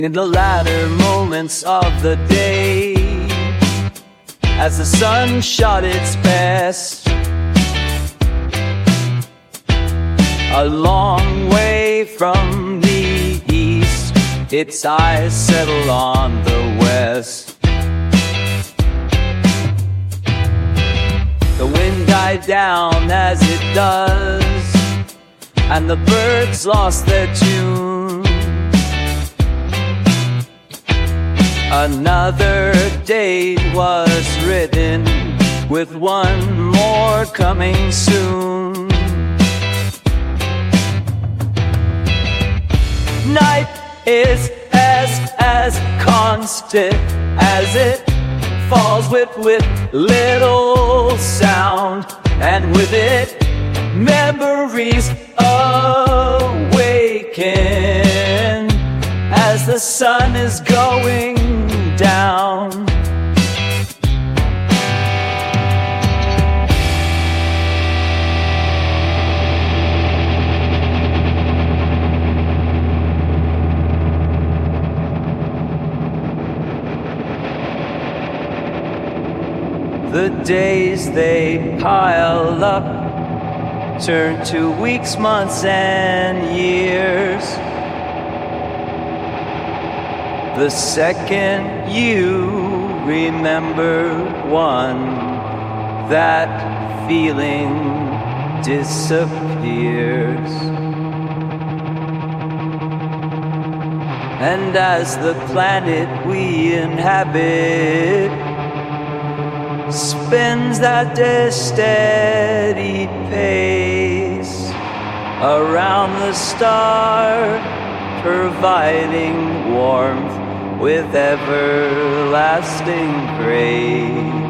In the latter moments of the day, as the sun shot its best, a long way from the east, its eyes settle on the west. The wind died down as it does, and the birds lost their tune. Another date was written, with one more coming soon. Night is as constant as it falls with little sound, and with it memories awaken as the sun is going down. The days they pile up turn to weeks, months, and years. The second you remember one, that feeling disappears. And as the planet we inhabit spins at a steady pace around the star, providing warmth with everlasting grace.